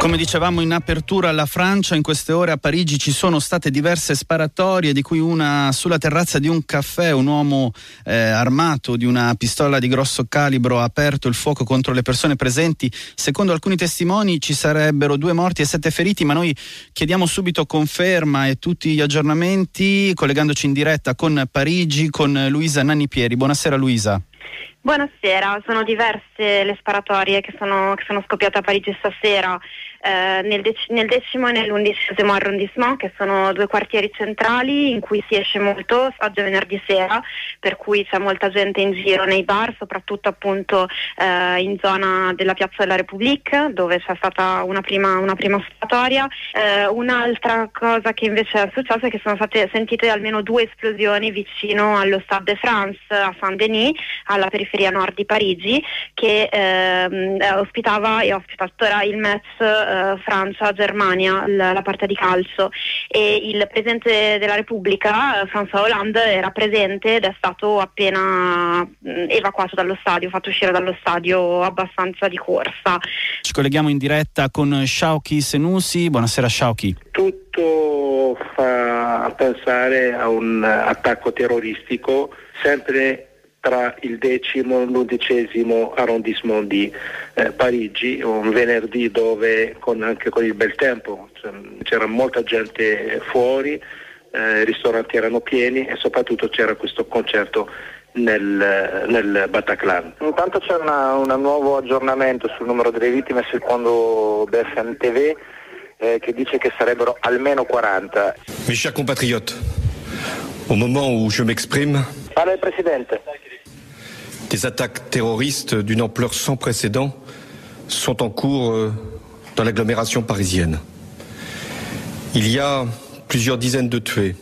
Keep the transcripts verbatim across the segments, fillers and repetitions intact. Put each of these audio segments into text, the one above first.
Come dicevamo in apertura, alla Francia in queste ore a Parigi ci sono state diverse sparatorie, di cui una sulla terrazza di un caffè. Un uomo eh, armato di una pistola di grosso calibro ha aperto il fuoco contro le persone presenti. Secondo alcuni testimoni ci sarebbero due morti e sette feriti, ma noi chiediamo subito conferma e tutti gli aggiornamenti collegandoci in diretta con Parigi con Luisa Nannipieri. Buonasera Luisa. Buonasera, sono diverse le sparatorie che sono, che sono scoppiate a Parigi stasera, eh, nel, dec- nel decimo e nell'undicesimo arrondissement, che sono due quartieri centrali in cui si esce molto oggi è venerdì sera, per cui c'è molta gente in giro nei bar, soprattutto appunto eh, in zona della Piazza della République, dove c'è stata una prima, una prima sparatoria. Eh, un'altra cosa che invece è successa è che sono state sentite almeno due esplosioni vicino allo Stade de France a Saint-Denis, alla periferia nord di Parigi, che ehm, ospitava e ospita tuttora il match eh, Francia-Germania, la, la partita di calcio, e il Presidente della Repubblica, eh, François Hollande, era presente ed è stato appena mh, evacuato dallo stadio, fatto uscire dallo stadio abbastanza di corsa. Ci colleghiamo in diretta con Shauki Senussi. Buonasera Shauki. Tutto fa pensare a un attacco terroristico sempre tra il decimo e l'undicesimo arrondissement di eh, Parigi, un venerdì dove con, anche con il bel tempo c'era molta gente fuori, eh, i ristoranti erano pieni e soprattutto c'era questo concerto nel, nel Bataclan. Intanto c'è una, un nuovo aggiornamento sul numero delle vittime secondo B F M T V eh, che dice che sarebbero almeno quaranta. Mes chers compatriotes, au moment où je m'exprime, parla il Presidente. Des attaques terroristes d'une ampleur sans précédent sont en cours dans l'agglomération parisienne. Il y a plusieurs dizaines de tués.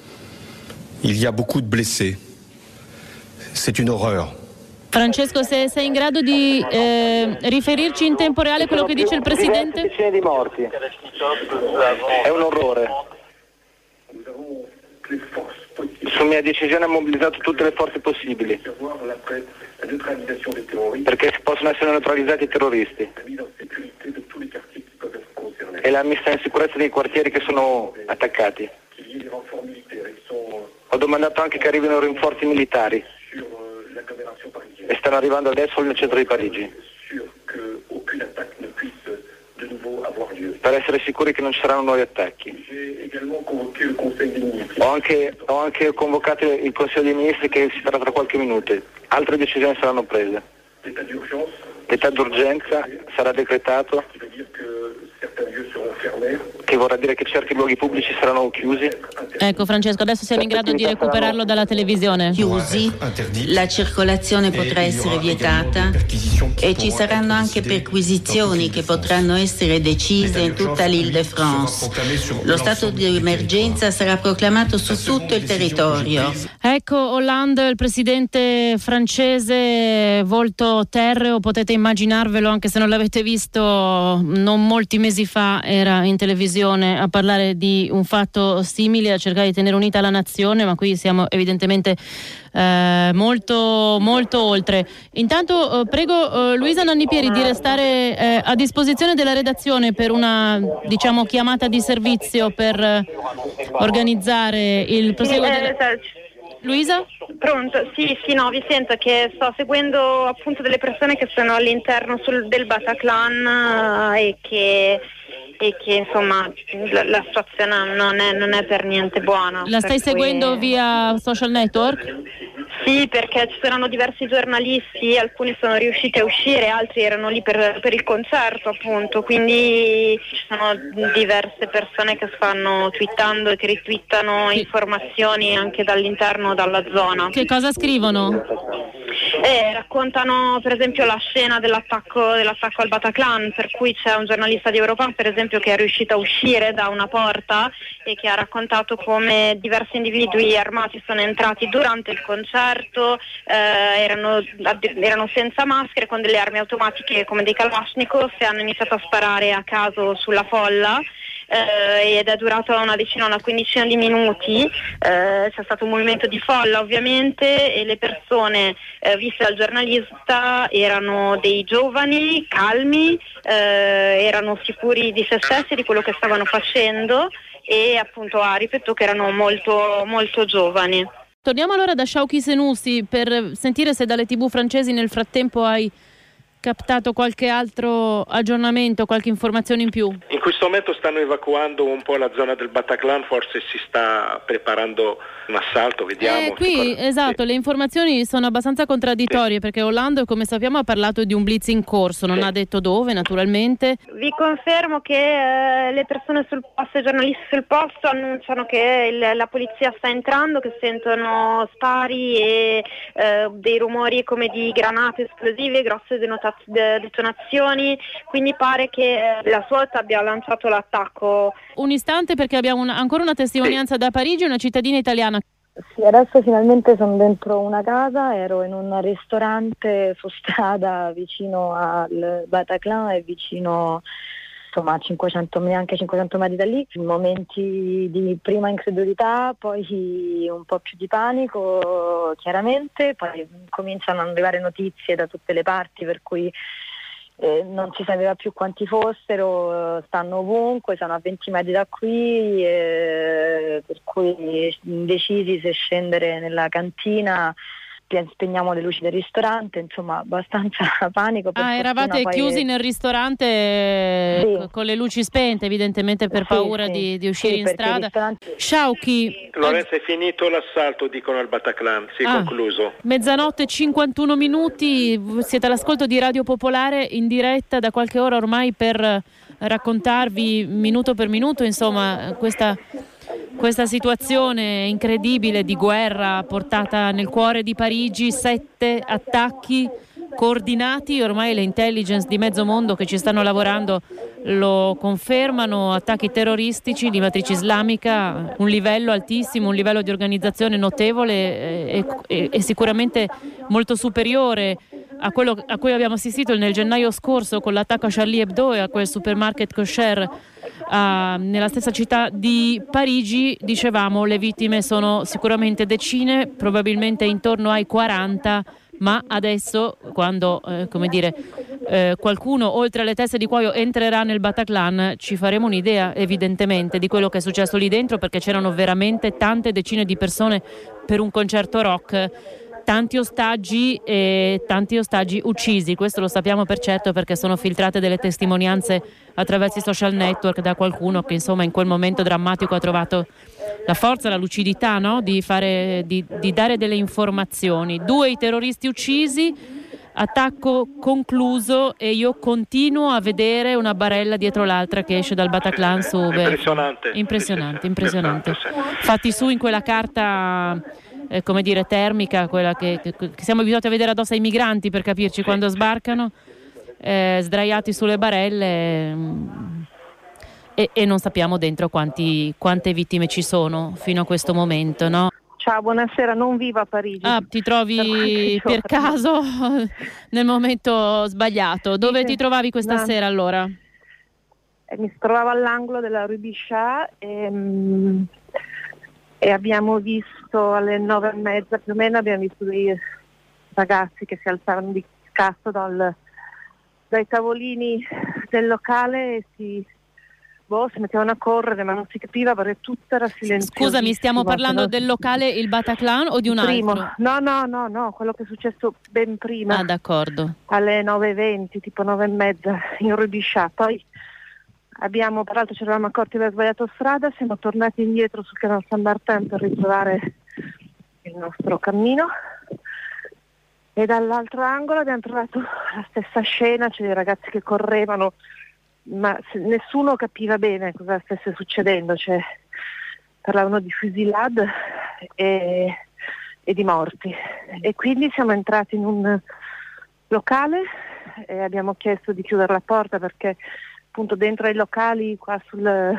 Il y a beaucoup de blessés. C'est une horreur. Francesco, se sei in grado di eh, riferirci in tempo reale quello che dice il Presidente? Decine di morti. È un orrore. Su mia decisione ha mobilizzato tutte le forze possibili perché possono essere neutralizzati i terroristi e la messa in sicurezza dei quartieri che sono attaccati. Ho domandato anche che arrivino rinforzi militari e stanno arrivando adesso nel centro di Parigi per essere sicuri che non ci saranno nuovi attacchi. Ho anche, ho anche convocato il Consiglio dei Ministri che si farà tra qualche minuto. Altre decisioni saranno prese. L'état d'urgenza sarà decretato, che vorrà dire che certi luoghi pubblici saranno chiusi. Ecco Francesco, adesso siamo in grado di recuperarlo dalla televisione. Chiusi, la circolazione potrà essere vietata e ci saranno anche perquisizioni che potranno essere decise in tutta l'Île-de-France. Lo stato di emergenza sarà proclamato su tutto il territorio. Ecco Hollande, il presidente francese, volto terreo, potete immaginarvelo anche se non l'avete visto non molti mesi fa, era in televisione a parlare di un fatto simile, a cercare di tenere unita la nazione, ma qui siamo evidentemente eh, molto molto oltre. Intanto eh, prego eh, Luisa Nannipieri di restare eh, a disposizione della redazione per una, diciamo, chiamata di servizio per eh, organizzare il proseguo della... Luisa? Pronto? Sì, sì, no, vi sento che sto seguendo appunto delle persone che sono all'interno sul, del Bataclan eh, e che e che insomma la, la situazione non è, non è per niente buona. La stai seguendo cui... via social network? Sì, perché ci saranno diversi giornalisti, alcuni sono riusciti a uscire, altri erano lì per, per il concerto appunto, quindi ci sono diverse persone che stanno twittando e che ritwittano sì. informazioni anche dall'interno, dalla zona. Che cosa scrivono? Eh, raccontano per esempio la scena dell'attacco, dell'attacco al Bataclan, per cui c'è un giornalista di Europa per esempio che è riuscito a uscire da una porta e che ha raccontato come diversi individui armati sono entrati durante il concerto, eh, erano, erano senza maschere con delle armi automatiche come dei Kalashnikov e hanno iniziato a sparare a caso sulla folla. eh, ed è durato una decina, una quindicina di minuti. Eh, c'è stato un movimento di folla ovviamente e le persone eh, viste dal giornalista erano dei giovani, calmi, eh, erano sicuri di se stessi, di quello che stavano facendo e appunto ha ripetuto che erano molto, molto giovani. Torniamo allora da Shauki Senussi per sentire se dalle tivù francesi nel frattempo hai captato qualche altro aggiornamento, qualche informazione in più. In questo momento stanno evacuando un po' la zona del Bataclan, forse si sta preparando un assalto, vediamo. Eh, qui, esatto, sì. Le informazioni sono abbastanza contraddittorie, sì. Perché Hollande, come sappiamo, ha parlato di un blitz in corso, non sì. ha detto dove, naturalmente. Vi confermo che eh, le persone sul posto, i giornalisti sul posto annunciano che il, la polizia sta entrando, che sentono spari e eh, dei rumori come di granate esplosive, grosse denotazionali detonazioni, quindi pare che eh, la SWAT abbia lanciato l'attacco. Un istante, perché abbiamo una, ancora una testimonianza da Parigi, una cittadina italiana. Sì, adesso finalmente sono dentro una casa, ero in un ristorante su strada vicino al Bataclan e vicino insomma a cinquecento, neanche cinquecento metri da lì, momenti di prima incredulità, poi un po' più di panico chiaramente, poi cominciano ad arrivare notizie da tutte le parti per cui eh, non si sapeva più quanti fossero, stanno ovunque, sono a venti metri da qui, eh, per cui indecisi se scendere nella cantina. Spegniamo le luci del ristorante, insomma abbastanza panico. Per ah, eravate poi... chiusi nel ristorante sì. con le luci spente, evidentemente per sì, paura sì. di, di uscire sì, in strada. Ristorante... Shauki. Lorenzo, è finito l'assalto, dicono al Bataclan, si è ah, concluso. Mezzanotte e cinquantuno minuti, siete all'ascolto di Radio Popolare in diretta da qualche ora ormai per raccontarvi minuto per minuto, insomma, questa... Questa situazione incredibile di guerra portata nel cuore di Parigi, sette attacchi coordinati, ormai le intelligence di mezzo mondo che ci stanno lavorando lo confermano, attacchi terroristici di matrice islamica, un livello altissimo, un livello di organizzazione notevole e, e, e sicuramente molto superiore a quello a cui abbiamo assistito nel gennaio scorso con l'attacco a Charlie Hebdo e a quel supermarket kosher uh, nella stessa città di Parigi. Dicevamo, le vittime sono sicuramente decine, probabilmente intorno ai quaranta, ma adesso quando eh, come dire eh, qualcuno oltre alle teste di cuoio entrerà nel Bataclan ci faremo un'idea evidentemente di quello che è successo lì dentro, perché c'erano veramente tante decine di persone per un concerto rock, tanti ostaggi e tanti ostaggi uccisi. Questo lo sappiamo per certo perché sono filtrate delle testimonianze attraverso i social network da qualcuno che insomma in quel momento drammatico ha trovato la forza, la lucidità, no? di, fare, di, di dare delle informazioni. Due i terroristi uccisi, attacco concluso e io continuo a vedere una barella dietro l'altra che esce dal Bataclan su impressionante impressionante, impressionante. Fatti su in quella carta eh, come dire termica, quella che, che, che siamo abituati a vedere addosso ai migranti, per capirci, quando sbarcano eh, sdraiati sulle barelle mh, e, e non sappiamo dentro quanti, quante vittime ci sono fino a questo momento, no? Ciao, buonasera, non vivo a Parigi. Ah, ti trovi per caso nel momento sbagliato. Dove sì, ti trovavi questa no. sera allora? Eh, mi trovavo all'angolo della Rue Bichat e, mm, e abbiamo visto alle nove e mezza più o meno, abbiamo visto dei ragazzi che si alzavano di scatto dal, dai tavolini del locale e si... Boh, si mettevano a correre, ma non si capiva perché tutto era silenzioso. Scusami, stiamo parlando del locale il Bataclan o di un primo. altro? No, no, no, no, quello che è successo ben prima. Ah, d'accordo. Alle nove e venti, tipo nove e mezza, in Rue Bichat. Poi abbiamo, peraltro ci eravamo accorti di aver sbagliato strada, siamo tornati indietro sul canale San Martin per ritrovare il nostro cammino. E dall'altro angolo abbiamo trovato la stessa scena, c'è dei ragazzi che correvano, ma nessuno capiva bene cosa stesse succedendo, cioè parlavano di fusillade e, e di morti, e quindi siamo entrati in un locale e abbiamo chiesto di chiudere la porta perché appunto dentro ai locali qua sul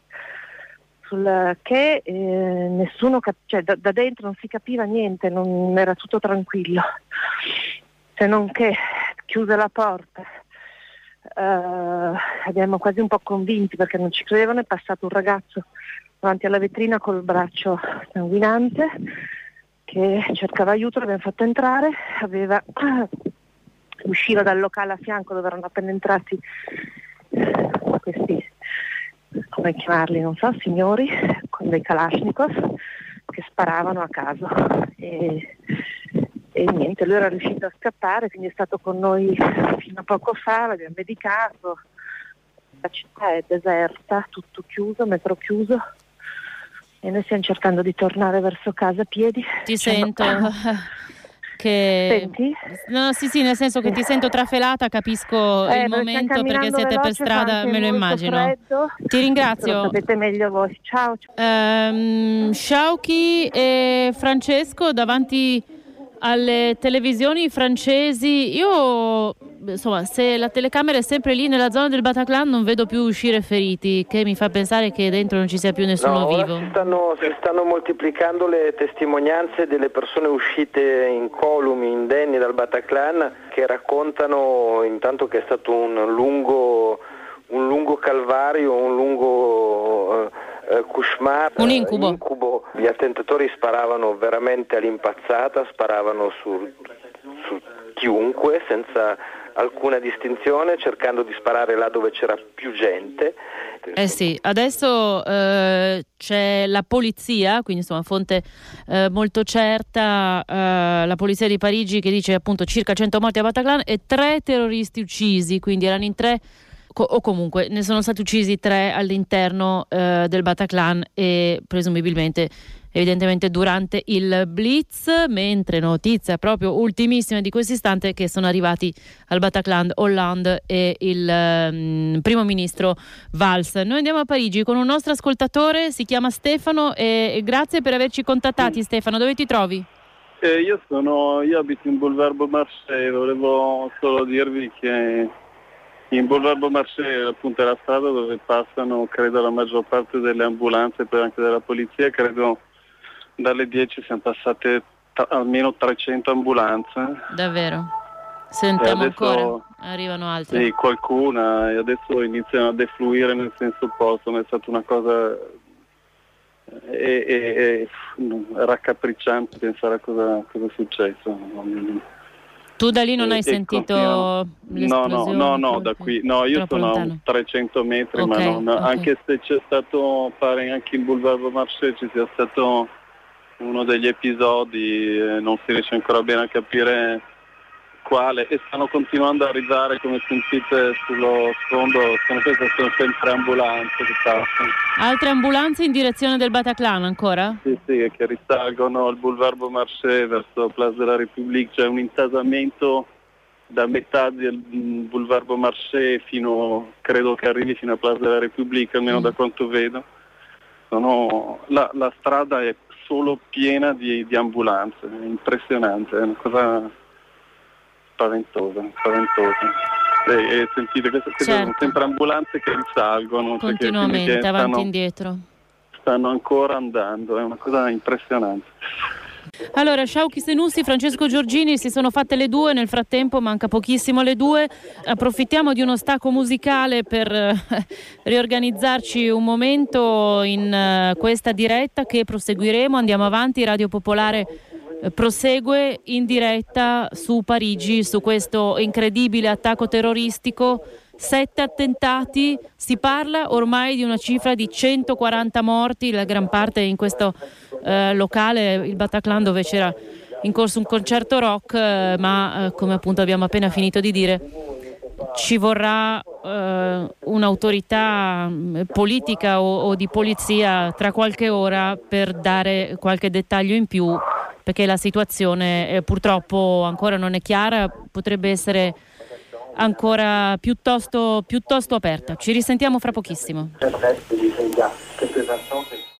sul che eh, nessuno cap- cioè da, da dentro non si capiva niente, non era tutto tranquillo, se non che chiusa la porta Uh, abbiamo quasi un po' convinti perché non ci credevano. È passato un ragazzo davanti alla vetrina col braccio sanguinante che cercava aiuto, l'abbiamo fatto entrare, aveva usciva dal locale a fianco dove erano appena entrati questi, come chiamarli, non so, signori con dei Kalashnikov che sparavano a caso e, e niente, lui era riuscito a scappare, quindi è stato con noi fino a poco fa, l'abbiamo medicato. La città è deserta, tutto chiuso, metro chiuso e noi stiamo cercando di tornare verso casa a piedi. Ti sento che Senti? No, sì, sì, nel senso che ti sento trafelata, capisco eh, il momento perché siete veloce, per strada, me lo immagino. Freddo. Ti ringrazio. Lo sapete meglio voi. Ciao. Um, Sciauchi e Francesco davanti alle televisioni francesi. Io, insomma, se la telecamera è sempre lì nella zona del Bataclan non vedo più uscire feriti, che mi fa pensare che dentro non ci sia più nessuno no, vivo. Si stanno, si stanno moltiplicando le testimonianze delle persone uscite incolumi, indenni dal Bataclan, che raccontano intanto che è stato un lungo, un lungo calvario, un lungo uh, cauchemar, un incubo. Uh, incubo. Gli attentatori sparavano veramente all'impazzata, sparavano su, su chiunque senza alcuna distinzione, cercando di sparare là dove c'era più gente. Eh sì, adesso eh, c'è la polizia, quindi insomma fonte eh, molto certa, eh, la polizia di Parigi che dice appunto circa cento morti a Bataclan e tre terroristi uccisi, quindi erano in tre co- o comunque ne sono stati uccisi tre all'interno eh, del Bataclan e presumibilmente evidentemente durante il Blitz, mentre notizia proprio ultimissima di questo istante che sono arrivati al Bataclan Hollande e il um, primo ministro Valls. Noi andiamo a Parigi con un nostro ascoltatore, si chiama Stefano e, e grazie per averci contattati. Stefano, dove ti trovi? Eh, io sono, io abito in Boulevard Beaumarchais, volevo solo dirvi che in Boulevard Beaumarchais appunto è la strada dove passano credo la maggior parte delle ambulanze e poi anche della polizia, credo dalle dieci siamo passate t- almeno trecento ambulanze. Davvero? Sentiamo adesso, ancora? Arrivano altre? Sì, qualcuna, e adesso iniziano a defluire nel senso opposto, ma è stata una cosa e, e, e, raccapricciante pensare a cosa, cosa è successo. Tu da lì non e, hai sentito no, l'esplosione? No, no, no, da qui, no, io sono lontano. a trecento metri, Okay, ma non, okay. anche se c'è stato, pare anche in Boulevard Beaumarchais ci sia stato uno degli episodi, eh, non si riesce ancora bene a capire quale, e stanno continuando ad arrivare, come sentite sullo sfondo, sono, queste sono sempre ambulanze che passano. Altre ambulanze in direzione del Bataclan ancora? Sì, sì, che risalgono al Boulevard Beaumarchais verso Place de la République, c'è un intasamento da metà del Boulevard Beaumarchais fino, credo che arrivi fino a Place de la République, almeno mm. da quanto vedo. Sono, la, la strada è solo piena di, di ambulanze, è impressionante, è una cosa spaventosa, spaventosa. E, e sentite, queste certo. sono sempre ambulanze che risalgono, continuamente, cioè che avanti e stanno, indietro. Stanno ancora andando, è una cosa impressionante. Allora, Sciauchi Senussi, Francesco Giorgini, si sono fatte le due, nel frattempo manca pochissimo le due, approfittiamo di uno stacco musicale per eh, riorganizzarci un momento in eh, questa diretta che proseguiremo, andiamo avanti, Radio Popolare eh, prosegue in diretta su Parigi, su questo incredibile attacco terroristico. Sette attentati, si parla ormai di una cifra di centoquaranta morti, la gran parte in questo eh, locale, il Bataclan, dove c'era in corso un concerto rock, eh, ma eh, come appunto abbiamo appena finito di dire, ci vorrà eh, un'autorità politica o, o di polizia tra qualche ora per dare qualche dettaglio in più, perché la situazione eh, purtroppo ancora non è chiara, potrebbe essere ancora piuttosto, piuttosto aperta. Ci risentiamo fra pochissimo.